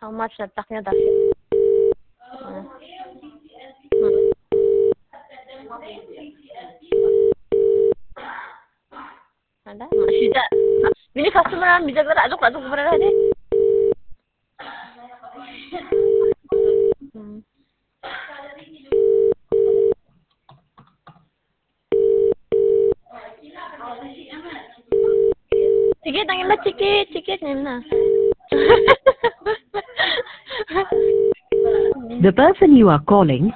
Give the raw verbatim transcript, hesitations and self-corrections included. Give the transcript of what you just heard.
How much na-tak niya dati? Hmm. Hmm. Ada, masih tak. Bini customer bisa gerak aduk aduk berada deh. Hmm. Sige, tangin ba cikit, cikit na. The person you are calling